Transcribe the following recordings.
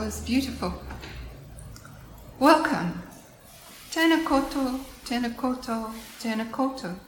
was beautiful. Welcome. Tēnā koutou, tēnā koutou, tēnā koutou.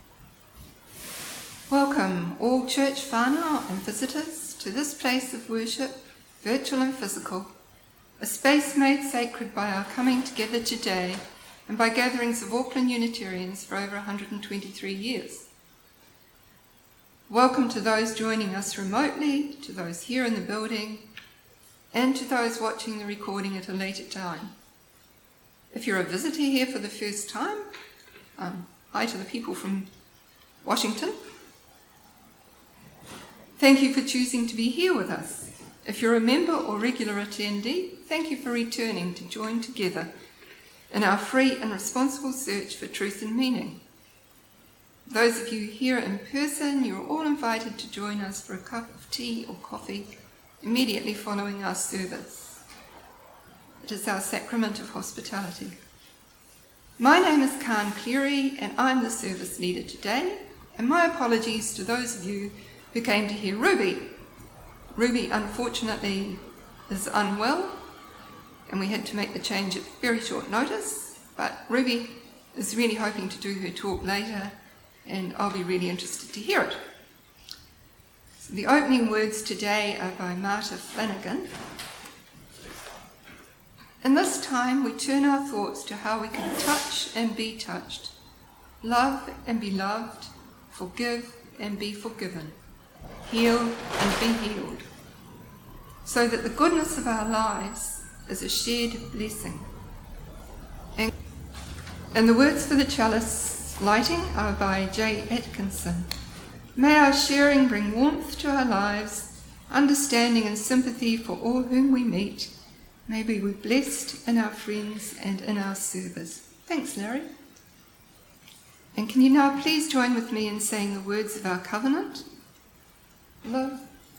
Welcome, all church whānau and visitors, to this place of worship, virtual and physical, a space made sacred by our coming together today and by gatherings of Auckland Unitarians for over 123 years. Welcome to those joining us remotely, to those here in the building, and to those watching the recording at a later time. If you're a visitor here for the first time, hi to the people from Washington. Thank you for choosing to be here with us. If you're a member or regular attendee, thank you for returning to join together in our free and responsible search for truth and meaning. Those of you here in person, you're all invited to join us for a cup of tea or coffee immediately following our service. It is our sacrament of hospitality. My name is Karen Cleary and I'm the service leader today, and my apologies to those of you who came to hear Ruby. Ruby unfortunately is unwell and we had to make the change at very short notice, but Ruby is really hoping to do her talk later and I'll be really interested to hear it. So the opening words today are by Marta Flanagan. In this time, we turn our thoughts to how we can touch and be touched, love and be loved, forgive and be forgiven, heal and be healed, so that the goodness of our lives is a shared blessing. And the words for the chalice lighting are by J. Atkinson. May our sharing bring warmth to our lives, understanding and sympathy for all whom we meet. May we be blessed in our friends and in our service. Thanks, Larry. And can you now please join with me in saying the words of our covenant? Love.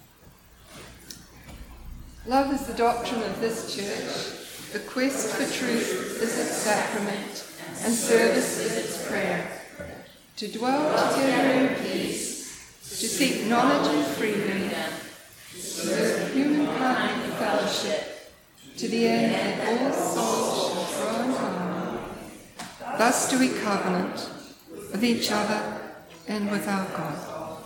Love is the doctrine of this church. The quest for truth is its sacrament, and service is its prayer. To dwell together in peace, to seek knowledge and freedom, to serve humankind in fellowship, to the end that all souls shall grow in harmony. Thus do we covenant with each other and with our God.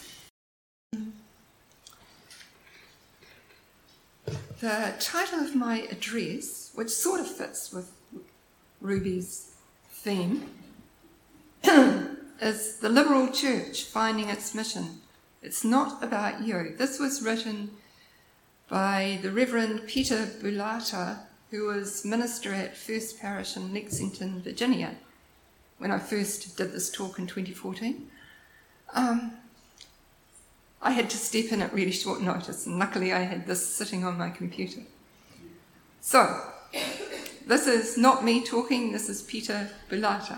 The title of my address, which sort of fits with Ruby's theme, is The Liberal Church Finding Its Mission. It's not about you. This was written by the Reverend Peter Bulata, who was minister at First Parish in Lexington, Virginia, when I first did this talk in 2014. I had to step in at really short notice, and luckily I had this sitting on my computer. So, this is not me talking, this is Peter Bulata.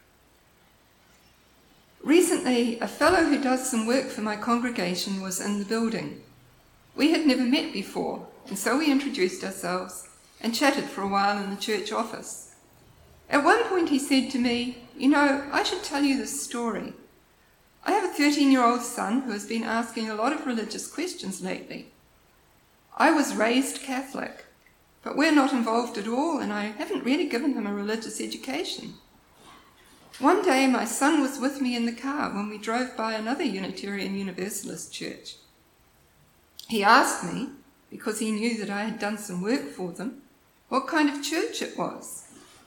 Recently, a fellow who does some work for my congregation was in the building. We had never met before, and so we introduced ourselves and chatted for a while in the church office. At one point he said to me, "You know, I should tell you this story. I have a 13-year-old son who has been asking a lot of religious questions lately. I was raised Catholic, but we're not involved at all, and I haven't really given him a religious education. One day my son was with me in the car when we drove by another Unitarian Universalist church. He asked me, because he knew that I had done some work for them, what kind of church it was.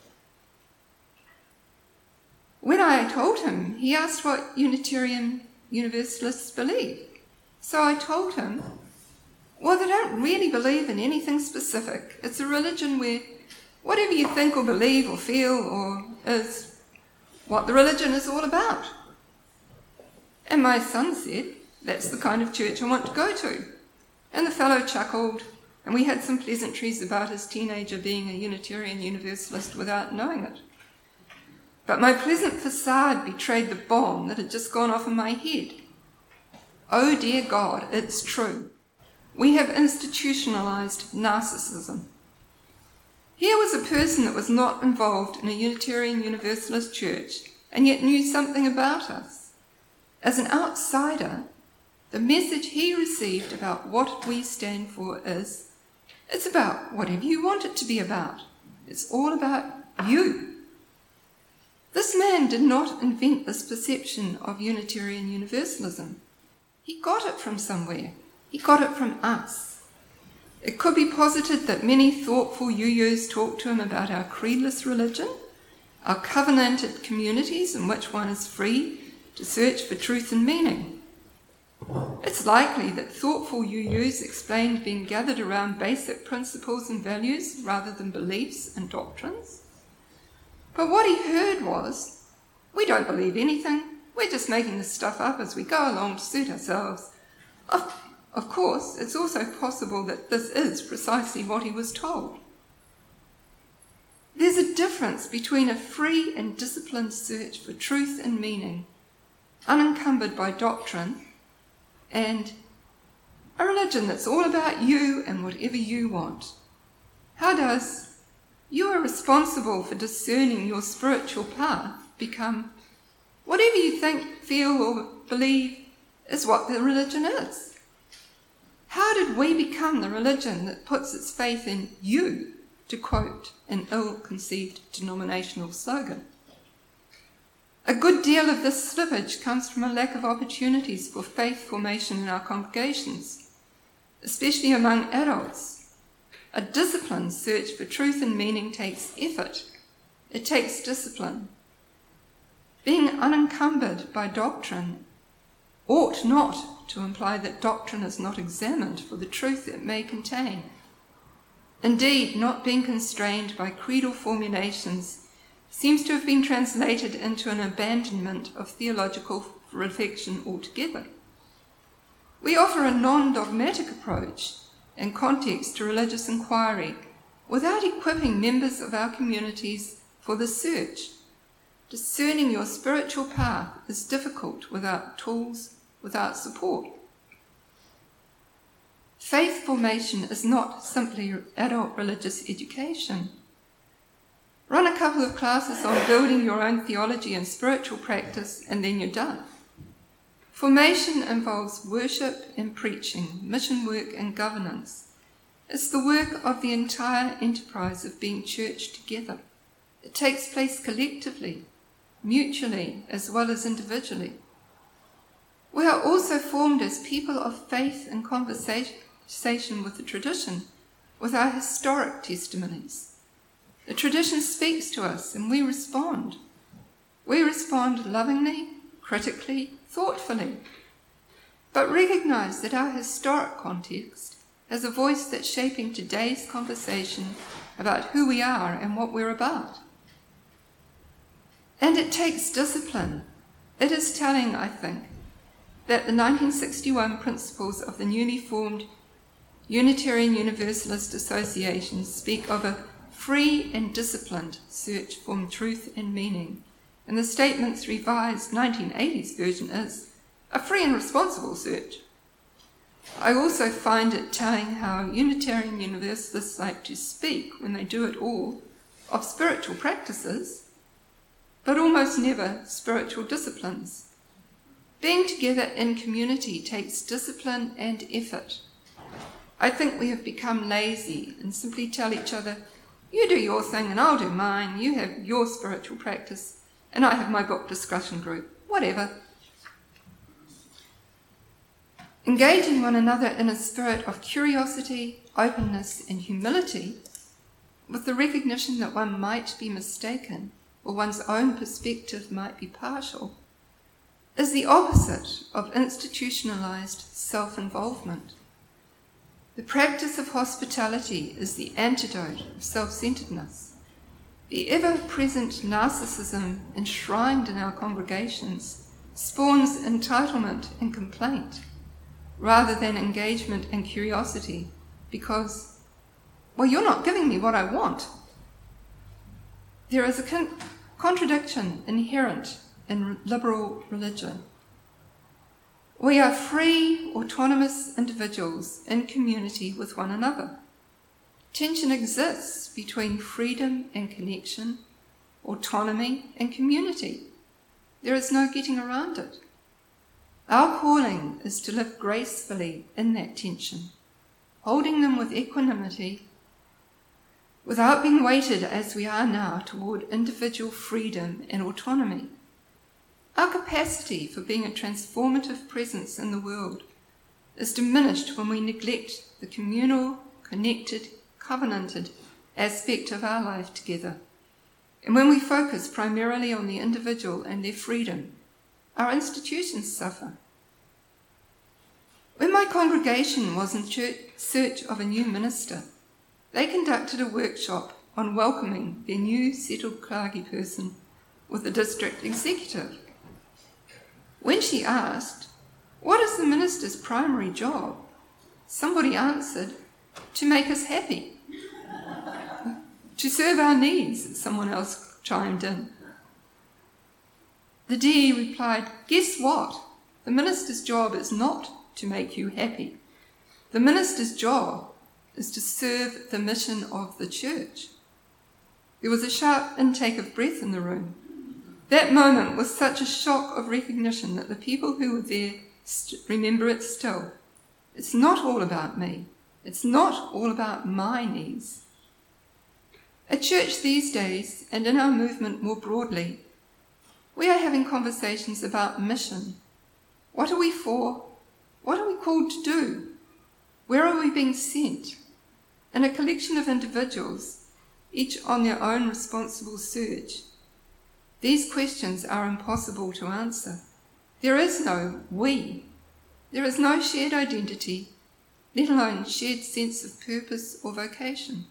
When I told him, he asked what Unitarian Universalists believe. So I told him, well, they don't really believe in anything specific. It's a religion where whatever you think or believe or feel or is what the religion is all about. And my son said, that's the kind of church I want to go to. And the fellow chuckled, and we had some pleasantries about his teenager being a Unitarian Universalist without knowing it. But my pleasant facade betrayed the bomb that had just gone off in my head. Oh dear God, it's true. We have institutionalized narcissism. Here was a person that was not involved in a Unitarian Universalist church, and yet knew something about us. As an outsider, the message he received about what we stand for is, It's about whatever you want it to be about. It's all about you. This man did not invent this perception of Unitarian Universalism. He got it from somewhere. He got it from us. It could be posited that many thoughtful UUs talk to him about our creedless religion, our covenanted communities in which one is free to search for truth and meaning. It's likely that thoughtful UUs explained being gathered around basic principles and values rather than beliefs and doctrines. But what he heard was, we don't believe anything, we're just making this stuff up as we go along to suit ourselves. Of course, it's also possible that this is precisely what he was told. There's a difference between a free and disciplined search for truth and meaning, unencumbered by doctrine, and a religion that's all about you and whatever you want. How does "you are responsible for discerning your spiritual path" become whatever you think, feel, or believe is what the religion is? How did we become the religion that puts its faith in you, to quote an ill-conceived denominational slogan? A good deal of this slippage comes from a lack of opportunities for faith formation in our congregations, especially among adults. A disciplined search for truth and meaning takes effort. It takes discipline. Being unencumbered by doctrine ought not to imply that doctrine is not examined for the truth it may contain. Indeed, not being constrained by creedal formulations seems to have been translated into an abandonment of theological reflection altogether. We offer a non-dogmatic approach and context to religious inquiry without equipping members of our communities for the search. Discerning your spiritual path is difficult without tools, without support. Faith formation is not simply adult religious education. Run a couple of classes on building your own theology and spiritual practice, and then you're done. Formation involves worship and preaching, mission work and governance. It's the work of the entire enterprise of being church together. It takes place collectively, mutually, as well as individually. We are also formed as people of faith and conversation with the tradition, with our historic testimonies. The tradition speaks to us and we respond. We respond lovingly, critically, thoughtfully, but recognise that our historic context has a voice that's shaping today's conversation about who we are and what we're about. And it takes discipline. It is telling, I think, that the 1961 principles of the newly formed Unitarian Universalist Association speak of a free and disciplined search for truth and meaning, and the statement's revised 1980s version is a free and responsible search. I also find it telling how Unitarian Universalists like to speak, when they do it all, of spiritual practices, but almost never spiritual disciplines. Being together in community takes discipline and effort. I think we have become lazy and simply tell each other, you do your thing and I'll do mine, you have your spiritual practice and I have my book discussion group, whatever. Engaging one another in a spirit of curiosity, openness and humility, with the recognition that one might be mistaken or one's own perspective might be partial, is the opposite of institutionalized self-involvement. The practice of hospitality is the antidote of self-centeredness. The ever-present narcissism enshrined in our congregations spawns entitlement and complaint, rather than engagement and curiosity, because, well, you're not giving me what I want. There is a contradiction inherent in liberal religion. We are free, autonomous individuals in community with one another. Tension exists between freedom and connection, autonomy and community. There is no getting around it. Our calling is to live gracefully in that tension, holding them with equanimity, without being weighted as we are now toward individual freedom and autonomy. Our capacity for being a transformative presence in the world is diminished when we neglect the communal, connected, covenanted aspect of our life together. And when we focus primarily on the individual and their freedom, our institutions suffer. When my congregation was in search of a new minister, they conducted a workshop on welcoming their new settled clergy person with the district executive. When she asked, "What is the minister's primary job?" somebody answered, "To make us happy." "To serve our needs," someone else chimed in. The DE replied, "Guess what? The minister's job is not to make you happy. The minister's job is to serve the mission of the church." There was a sharp intake of breath in the room. That moment was such a shock of recognition that the people who were there remember it still. It's not all about me. It's not all about my needs. At church these days, and in our movement more broadly, we are having conversations about mission. What are we for? What are we called to do? Where are we being sent? In a collection of individuals, each on their own responsible search. These questions are impossible to answer. There is no we. There is no shared identity, let alone shared sense of purpose or vocation.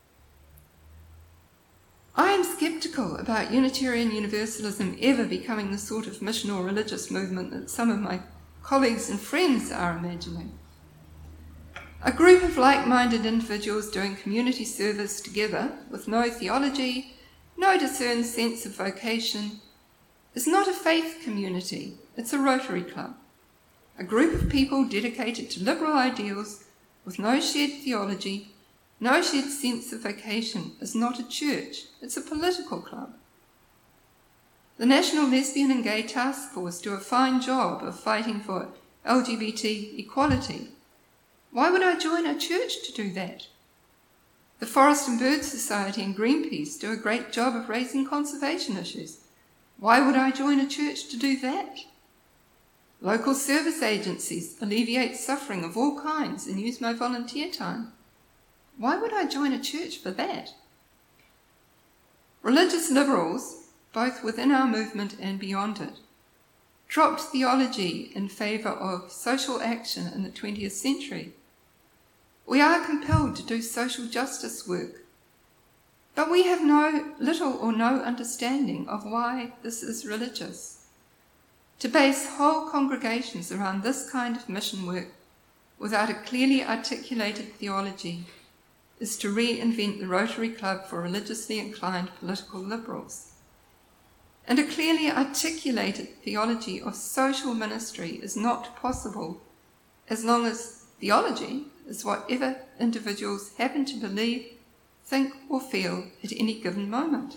I am sceptical about Unitarian Universalism ever becoming the sort of mission or religious movement that some of my colleagues and friends are imagining. A group of like-minded individuals doing community service together with no theology, no discerned sense of vocation, is not a faith community, it's a Rotary Club. A group of people dedicated to liberal ideals with no shared theology, no shared sense of vocation is not a church, it's a political club. The National Lesbian and Gay Task Force do a fine job of fighting for LGBT equality. Why would I join a church to do that? The Forest and Bird Society and Greenpeace do a great job of raising conservation issues. Why would I join a church to do that? Local service agencies alleviate suffering of all kinds and use my volunteer time. Why would I join a church for that? Religious liberals, both within our movement and beyond it, dropped theology in favour of social action in the 20th century. We are compelled to do social justice work, but we have little or no understanding of why this is religious. To base whole congregations around this kind of mission work without a clearly articulated theology is to reinvent the Rotary Club for religiously inclined political liberals. And a clearly articulated theology of social ministry is not possible as long as theology is whatever individuals happen to believe, think or feel at any given moment.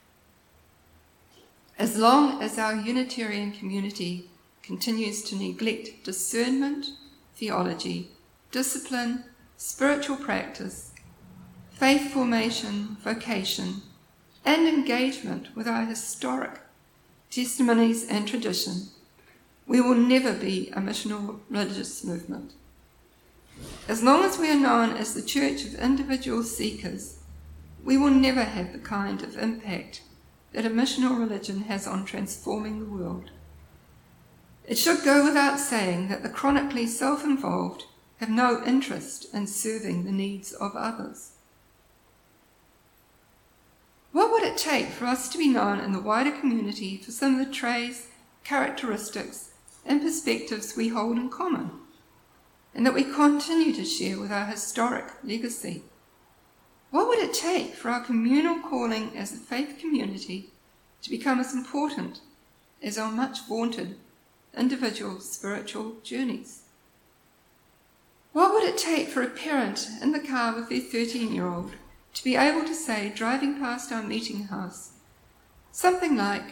As long as our Unitarian community continues to neglect discernment, theology, discipline, spiritual practice, faith formation, vocation, and engagement with our historic testimonies and tradition, we will never be a missional religious movement. As long as we are known as the church of individual seekers, we will never have the kind of impact that a missional religion has on transforming the world. It should go without saying that the chronically self-involved have no interest in serving the needs of others. What would it take for us to be known in the wider community for some of the traits, characteristics, and perspectives we hold in common, and that we continue to share with our historic legacy? What would it take for our communal calling as a faith community to become as important as our much vaunted individual spiritual journeys? What would it take for a parent in the car with their 13-year-old to be able to say, driving past our meeting house, something like,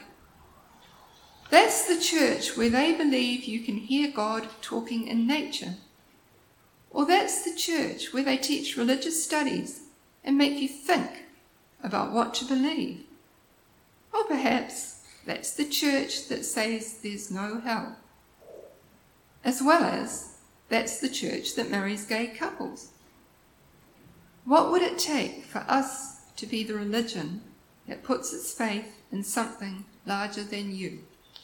"That's the church where they believe you can hear God talking in nature"? Or that's the church where they teach religious studies and make you think about what to believe. Or perhaps that's the church that says there's no hell, as well as that's the church that marries gay couples. What would it take for us to be the religion that puts its faith in something larger than you?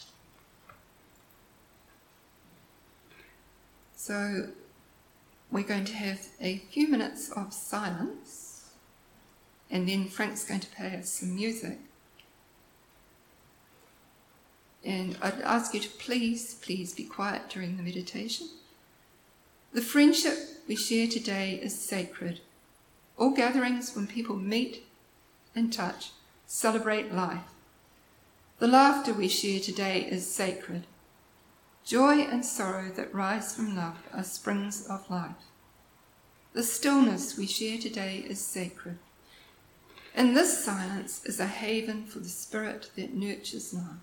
So we're going to have a few minutes of silence, and then Frank's going to play us some music. And I'd ask you to please be quiet during the meditation. The friendship we share today is sacred. All gatherings when people meet and touch celebrate life. The laughter we share today is sacred. Joy and sorrow that rise from love are springs of life. The stillness we share today is sacred. And this silence is a haven for the spirit that nurtures life.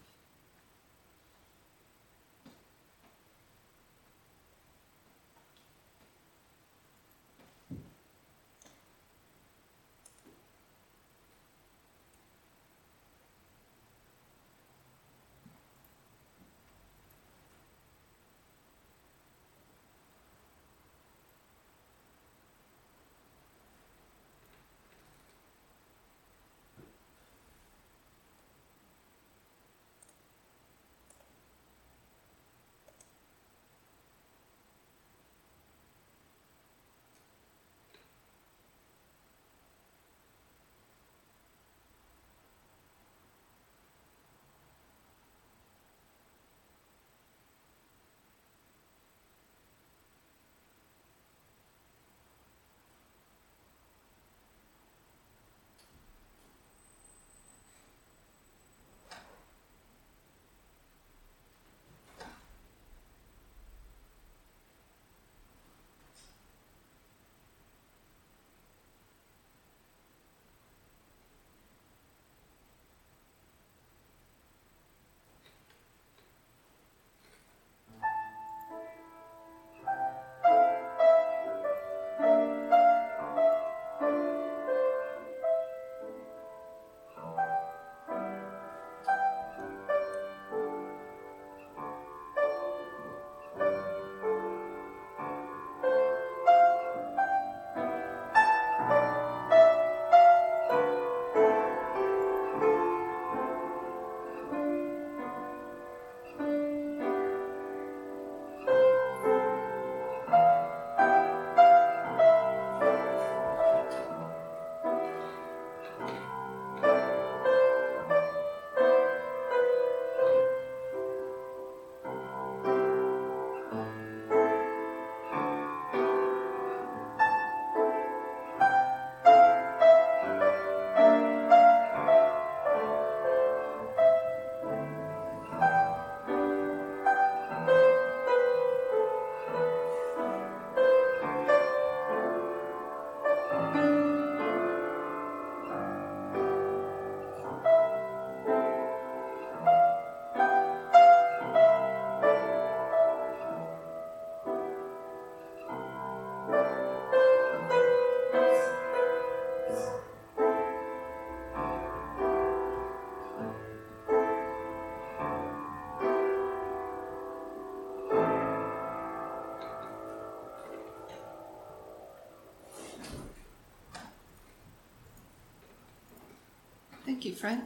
Thank you, Frank.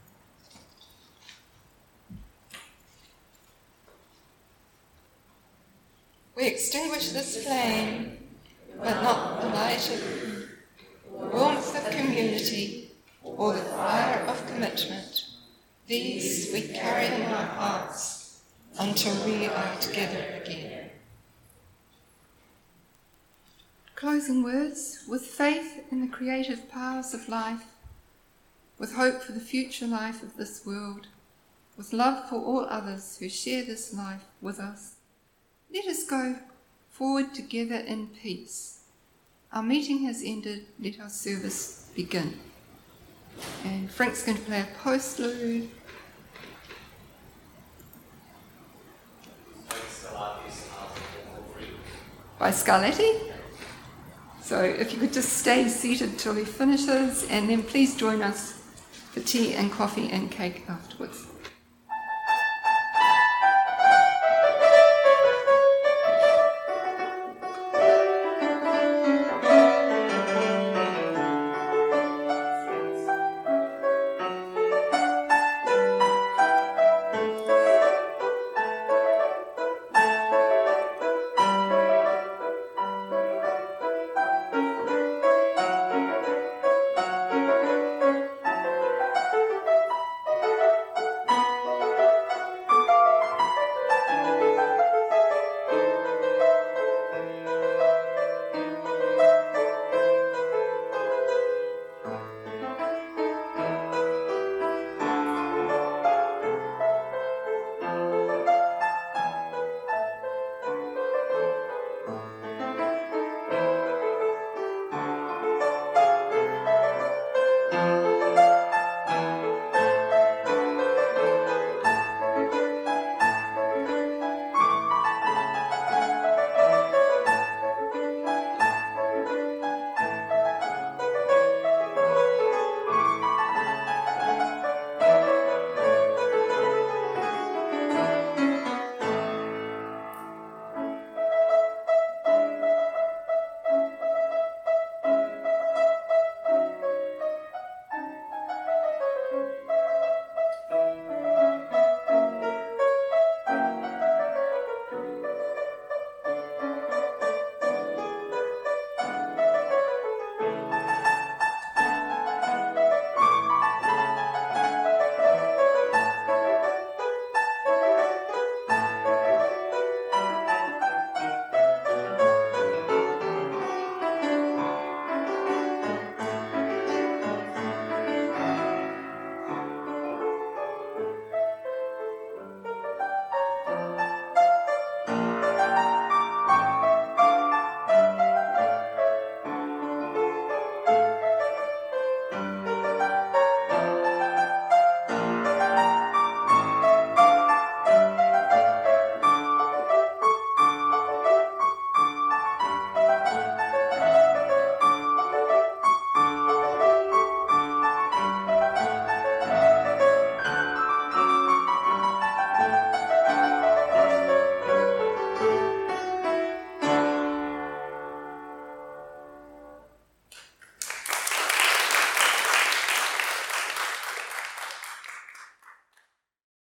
We extinguish this flame, but not the light of warmth of community or the fire of commitment. These we carry in our hearts until we are together again. Closing words. With faith in the creative powers of life, with hope for the future life of this world, with love for all others who share this life with us, let us go forward together in peace. Our meeting has ended. Let our service begin. And Frank's going to play a postlude. By Scarlatti. So if you could just stay seated till he finishes, and then please join us for tea and coffee and cake afterwards.